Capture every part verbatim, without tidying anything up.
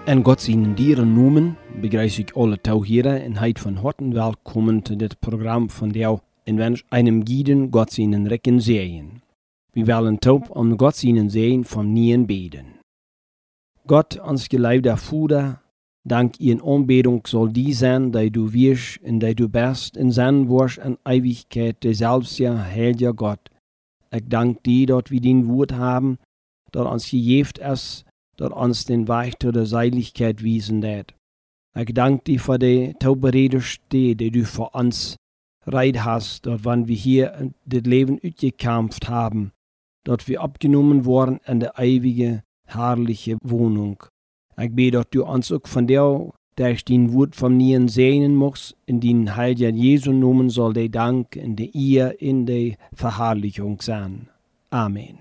En God zijn dieren noemen, begrüße ik alle Tauhierer en heet van harten welkom te dit programma van jou en wens einem jeden God zijn rekken zeeën. We willen taub om God zijn zeeën van nien beden. God, ons geliefde Vader, dank in aanbeding zal die zijn dat du wirst en dat du best in zijn worst en eeuwigheid dezelfde heilige God. Ik dank die dat we din woord hebben, dat ons gegeven is, dat ons den Weg tot de Seiligkeit wiesen dat. Ik dank die voor de Tauberederste, die du voor ons reid hast, dat wanneer we hier dit leven uitgekämpft haben, dat we opgenomen worden in de eeuwige, herrliche Wohnung. Ik bid dat du ons ook van jou, durch den Wort von nien sehnen mocht, in den heiligen Jesu nomen soll de Dank in de Ehr in de Verherrlichung sein. Amen.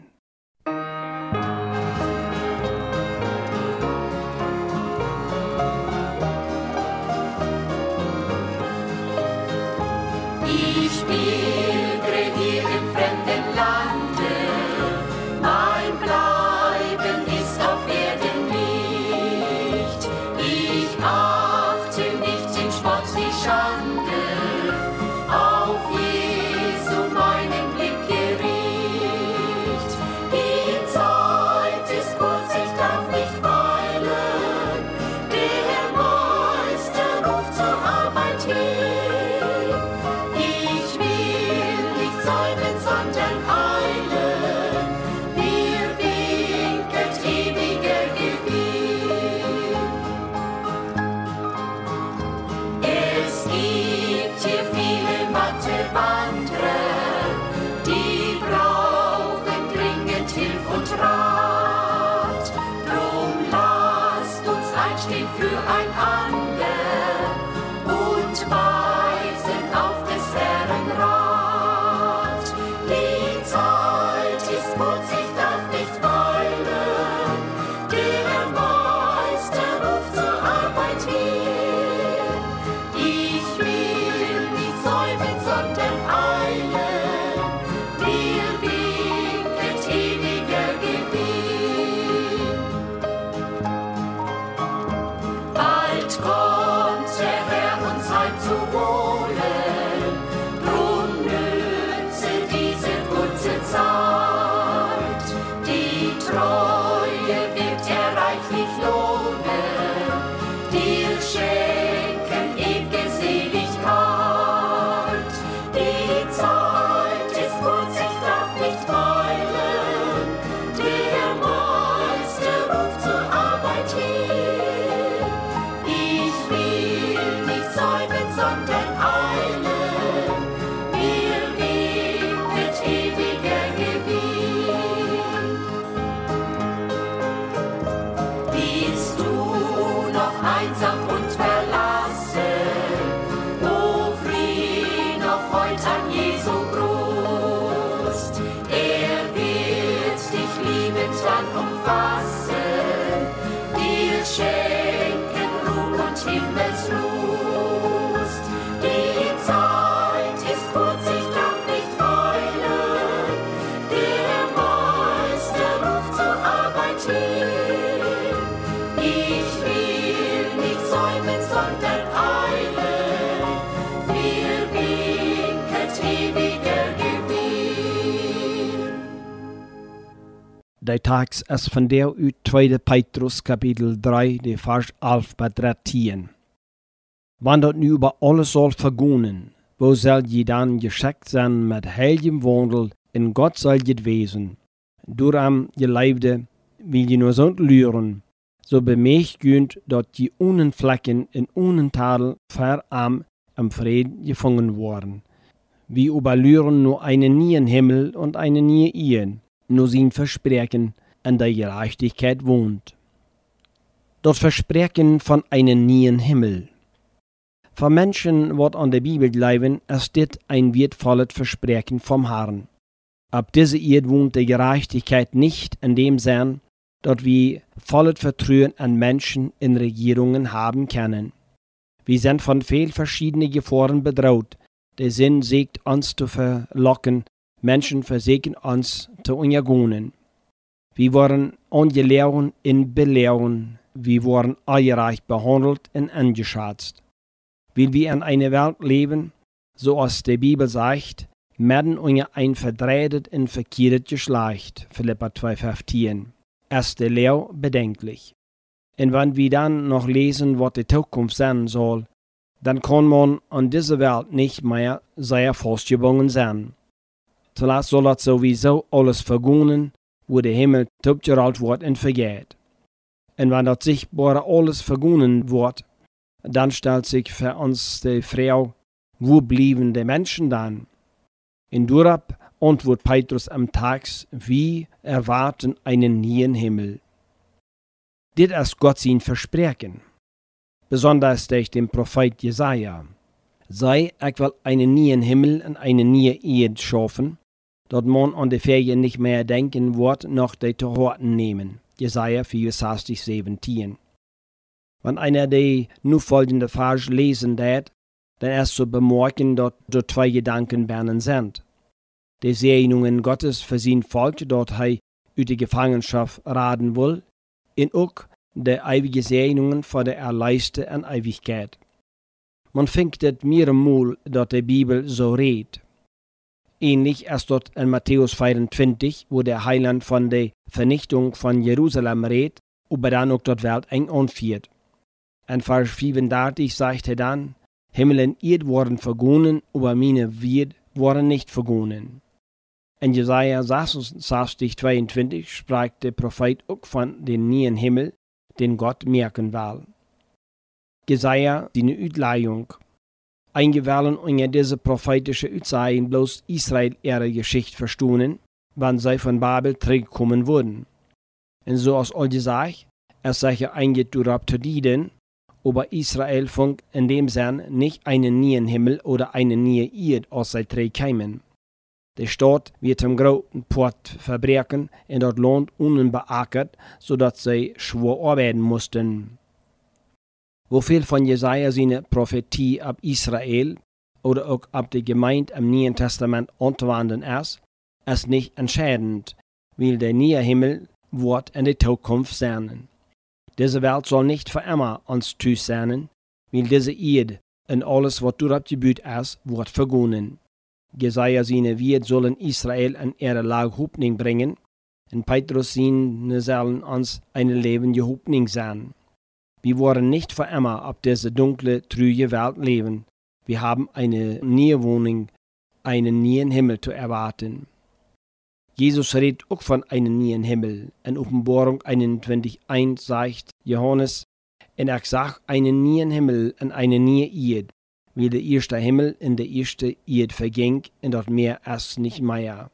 Ich pilgere hier im fremden Lande, mein Bleiben ist auf Erden nicht. Ich achte nicht den Spott, die Schande, auf Jesu meinen Blick gericht. Die Zeit ist kurz, ich darf nicht weilen, der Meister ruft zur Arbeit hin. Sondern eilen, mir winket ewiger Gewinn. Es gibt hier viele matte Wanderer, die brauchen dringend Hilf und Rat. Drum lasst uns einstehen füreinander und weisen auf des Herrn Rat. Die Zeit ist kurz, ich darf nicht weilen, der Meister ruft zur Arbeit hin. Ich will nicht säumen, sondern eilen, mir winket ewiger Gewinn. Bald kommt der Herr uns heimzuholen, drum nütze diese kurze Zeit. Die Treue wird er reichlich lohnen, dir schenken ewige Seligkeit. Die Zeit ist kurz, ich darf nicht weilen, der Meister ruft zur Arbeit hin. Ich will nicht säumen, sondern eilen, mir winket ewiger Gewinn. Bist du noch einsam und verlassen, o flieh noch heut an Jesu Brust. Er wird dich liebend dann umfassen, dir schenken Ruhe und Himmelslust. Die Zeit ist kurz, ich darf nicht weilen, der Meister ruft zur Arbeit hin. Ich will nicht säumen, sondern eilen, mir winket ewiger Gewinn. De tekst is van deel uit tweede Petrus kapitel drie, de vers elf bij dertien. Wanneer dat nu über alles zal vergonen, wo zal je dan geschickt zijn met heiligem wandel in God zal je het wezen. Door am geliefde wil je nur zo luren, so bemerkt kunt dat je ohne Flecken in ohne Tadel verarm im Frieden gefangen worden. Wir überlüren nur einen neuen Himmel und eine neue Ehe, nur sein Versprechen in der Gerechtigkeit wohnt. Das Versprechen von einem neuen Himmel. Für Menschen, die an der Bibel glauben, ist das ein wertvolles Versprechen vom Herrn. Ab dieser Erde wohnt die Gerechtigkeit nicht in dem Sinn, dass wir volles Vertrauen an Menschen in Regierungen haben können. Wir sind von vielen verschiedenen Gefahren bedroht. Der Sinn sägt uns zu verlocken, Menschen versägen uns zu untergehen. Wir wollen angelehrt in Belehren, wir wurden ungerecht behandelt und angeschätzt. Weil wir in einer Welt leben, so als die Bibel sagt, mitten unter ein verdrehtet und verkehrtes Geschlecht, Philipper zwei fünfzehn. Erste Lehre bedenklich. Und wenn wir dann noch lesen, was die Zukunft sein soll, dann kann man an dieser Welt nicht mehr sehr festgebunden sein. Zuletzt soll das sowieso alles vergehen, wo der Himmel abgerollt wird und vergeht. Und wenn das Sichtbare alles vergehen wird, dann stellt sich für uns die Frage, wo blieben die Menschen dann? In Durab antwortet Petrus am Tag, wir erwarten einen neuen Himmel. Dit ist Gott sein Versprechen, besonders durch den Prophet Jesaja. Sei, ich will einen neuen Himmel und eine neue Erde schaffen, dort man an die Ferien nicht mehr denken wird, noch die Torten nehmen. Jesaja vierundsechzig, siebzehn. Wenn einer die nun folgende Vers lesen wird, dann ist zu bemerken, dass dort zwei Gedanken bernen sind. Die Segnungen Gottes für sein Volk, dort er aus der Gefangenschaft raten will, und auch die ewige Segnungen für die Erleiste an Ewigkeit. Man findet das mehrmals, dass die Bibel so redet. Ähnlich ist dort in Matthäus vierundzwanzig, wo der Heiland von der Vernichtung von Jerusalem redet, aber dann auch dort Welt eng anführt. In Vers fünfunddreißig sagt er dann, Himmel und Erd wurden vergungen, aber meine Wort wurden nicht vergungen. In Jesaja sechsundsechzig, zweiundzwanzig spricht der Prophet auch von dem neuen Himmel, den Gott merken will. Jesaja, seine Utleihung. Eingewählt unter diese prophetische Utsagen bloß Israel ihre Geschichte verstehen, wann sie von Babel zurückkommen wurden. Und so als all gesagt, es sei ja eingeht durab zu dienen, aber Israel fand in dem Sinn nicht einen neuen Himmel oder eine neue Erde aus sei zurückkämen. Die Stadt wird zum großen Port verbrechen und das Land unbeackert, sodass sie schwer arbeiten mussten. Wofür von Jesaja seine Prophetie ab Israel oder auch ab der Gemeinde im Neuen Testament anzuwenden ist, ist nicht entscheidend, weil der neue Himmel wird in der Zukunft sein. Diese Welt soll nicht für immer uns Tüß sein, weil diese Erde und alles, was dort gebaut ist, wird vergehen. Jesaja seine Wort sollen Israel in ihre Lage Hoffnung bringen, und Petrus seine sollen uns eine lebende Hoffnung sein. Wir wollen nicht für immer auf diese dunkle, trüge Welt leben. Wir haben eine neue Wohnung, einen neuen Himmel zu erwarten. Jesus redet auch von einem neuen Himmel. In Offenbarung einundzwanzig, eins sagt Johannes, und er sagt einen neuen Himmel und eine neue Erde, wie der erste Himmel in der erste Erde verging, und dort mehr ist nicht mehr.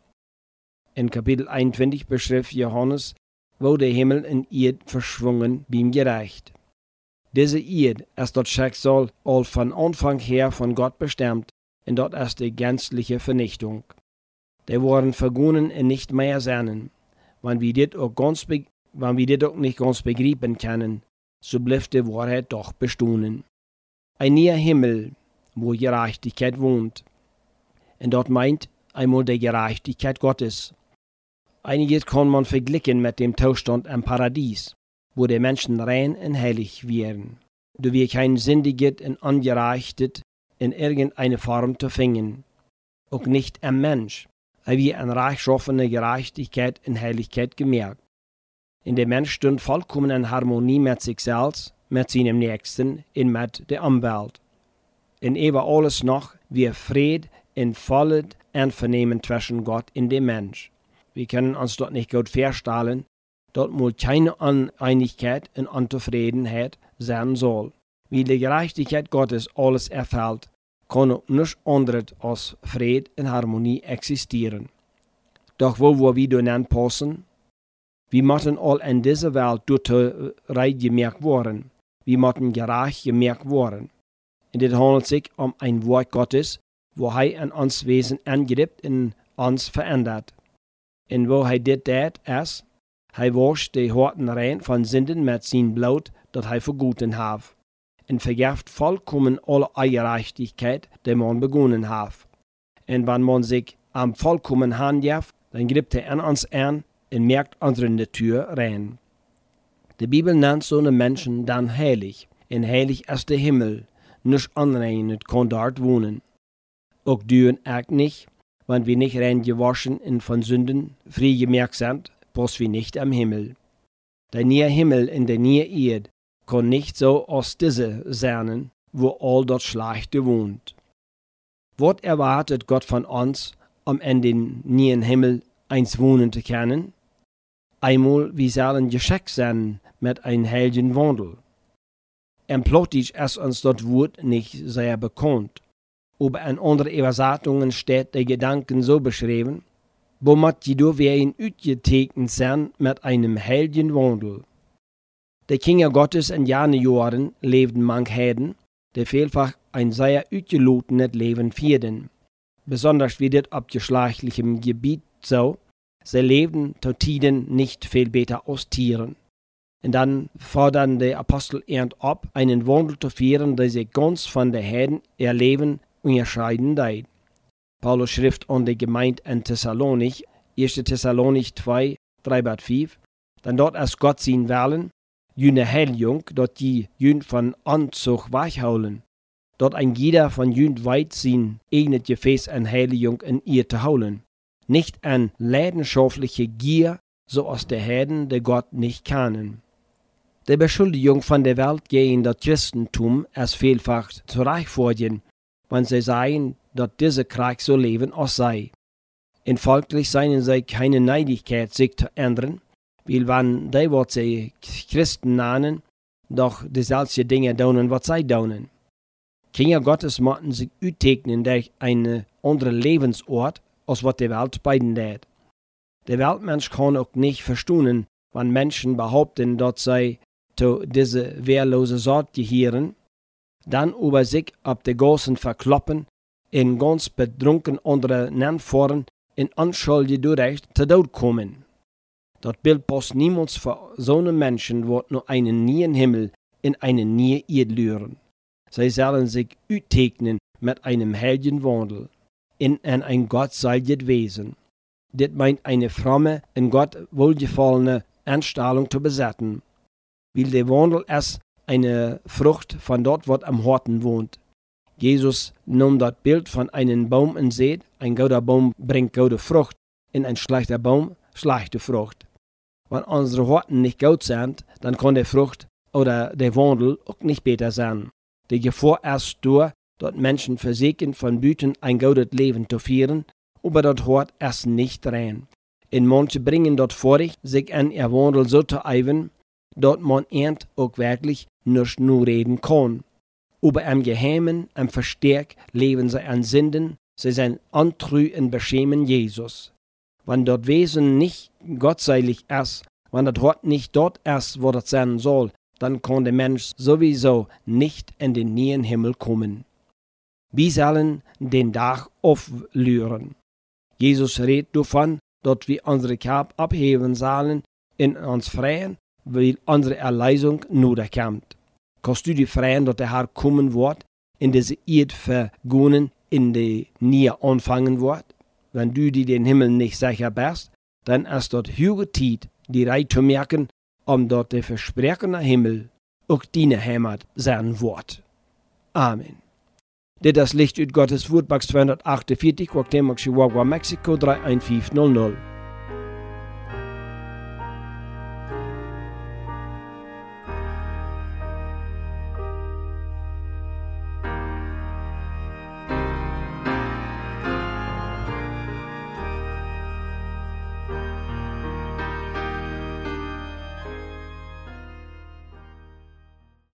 In Kapitel einundzwanzig beschreibt Johannes, wo der Himmel und Erde verschwungen beim Gerecht. Diese Erde ist das Schicksal all von Anfang her von Gott bestimmt, und dort ist die gänzliche Vernichtung. Die wurden vergungen und nicht mehr sein. Wenn wir das auch, ganz wenn wir das auch nicht ganz begreifen können, so bleibt die Wahrheit doch bestehen. Ein neuer Himmel, wo Gerechtigkeit wohnt. Und dort meint einmal die Gerechtigkeit Gottes. Einiges kann man vergleichen mit dem Zustand im Paradies, wo die Menschen rein und heilig wären. Da wir kein Sündiges und Ungerechtes in irgendeiner Form zu finden. Auch nicht am Mensch, weil wir eine rechtschaffene Gerechtigkeit und Heiligkeit gemerkt. In der Mensch stund vollkommen in Harmonie mit sich selbst, mit seinem Nächsten und mit der Umwelt. Und über alles noch wir Fried und volles Einvernehmen zwischen Gott und dem Mensch. Wir können uns dort nicht gut vorstellen, dort muss keine Uneinigkeit und Unzufriedenheit sein soll. Wie die Gerechtigkeit Gottes alles erfüllt, kann auch nichts anderes als Fried und Harmonie existieren. Doch wo wir wieder anpassen? Wir müssen all in dieser Welt durch die Reihe gemerkt worden. Wir müssen gerecht gemerkt worden. Und es handelt sich um ein Wort Gottes, wo er an uns Wesen angibt und uns verändert. Und wo er das tut, ist, er wascht die Horten rein von Sünden mit seinem Blut, das er verguten hat, und vergibt vollkommen alle Ungerechtigkeit, die man begonnen hat. Und wenn man sich am vollkommen handhabt, dann gibt er an uns an und merkt unsere Natur rein. Die Bibel nennt so eine Menschen dann heilig. En heilig ist der Himmel. Nicht unreinet kann dort wohnen. Auch dürfen auch nicht, wenn wir nicht rein gewaschen und von Sünden frei gemerkt sind, passen wir nicht am Himmel. Der neue Himmel in der neue Erde kann nicht so aus diese sein, wo all das Schlechte wohnt. Was erwartet Gott von uns, um in den neuen Himmel eins wohnen zu können? Einmal, wir sollen geschickt sein mit einem heiligen Wandel. Emplotisch ist uns das Wort nicht sehr bekannt, aber in anderen Übersetzungen steht der Gedanke so beschrieben, womit jedoch werden ausgetegnet sein mit einem heiligen Wandel. Die Kinder Gottes in jenen Jahren lebten manch Heiden, die vielfach ein sehr ausgelotenes Leben führten. Besonders wie das auf geschlechtlichem Gebiet so, sie lebten zu Tiden nicht viel besser als Tieren. Und dann fordern die Apostel ernt ab, einen Wandel zu führen, der sich ganz von den Heiden ihr Leben unterscheiden deit. Paulus schrift an die Gemeinde in Thessalonik, erster Thessalonik zwei, drei bis fünf, dann dort ist Gott sein Willen, jene Heiligung, dort die jün von Anzug weichholen, dort ein jeder von jün weit sein eigenes Gefäß an Heiligung in ihr zu holen, nicht an leidenschaftliche Gier, so aus der Heiden, der Gott nicht kennen. Die Beschuldigung von der Welt gegen das Christentum ist vielfach zurechtfordern, wenn sie sagen, dass dieser Krieg so leben auch sei. Und folglich seien sie keine Neidigkeit, sich zu ändern, weil wenn die, was sie Christen nennen, doch dieselben Dinge tun, was sie tun. Kinder Gottes möchten sich austegnen durch einen anderen Lebensort, als was die Welt beiden tät. Der Weltmensch kann auch nicht verstehen, wenn Menschen behaupten, dass sie zu dieser wehrlosen Sorte gehören, dann über sich ab der Gassen verkloppen, in ganz betrunken andere Nennforen in Anschuldige durch zu Tod kommen. Das Bild passt niemals für so einen Menschen, wird nur einen neuen Himmel in einen neuen Erde lüren. Sie sollen sich austegnen mit einem heiligen Wandel in ein gottseiliges Wesen. Das meint eine fromme, in Gott wohlgefallene Einstellung zu besetzen, weil der Wandel ist eine Frucht von dort, was am Horten wohnt. Jesus nahm das Bild von einem Baum und sagt, ein guter Baum bringt gute Frucht, und ein schlechter Baum schlechte Frucht. Wenn unsere Horten nicht gut sind, dann kann der Frucht oder der Wandel auch nicht besser sein. Die Gefahr ist durch, dass Menschen versuchen, von Büten ein gutes Leben zu führen, aber das Hort ist nicht rein. Und manche bringen dort vor, sich an ihr Wandel so zu eiven, dass man ernt auch wirklich nicht nur reden kann. Aber im Geheimen, im Verstärk leben sie an Sünden, sie sind antrü und beschämen Jesus. Wenn das Wesen nicht gottseilig ist, wenn das Hort nicht dort ist, wo das sein soll, dann kann der Mensch sowieso nicht in den neuen Himmel kommen. Wir sollen den Tag auflüren. Jesus redet davon, dass wir unsere Körper abheben sollen in uns freien, weil unsere Erlösung nötig kommt. Kannst du dir freien, dass der Herr kommen wird, in diese Erde vergehen, in die nie anfangen wird? Wenn du dir den Himmel nicht sicher bist, dann ist dort höhere Zeit, die Reihe zu merken, um dort der versprochene Himmel auch deine Heimat sein wird. Amen. Das ist Licht aus Gottes Wort, Box zweihundertachtundvierzig, Guatemala, Chihuahua, Mexiko drei eins fünf null null.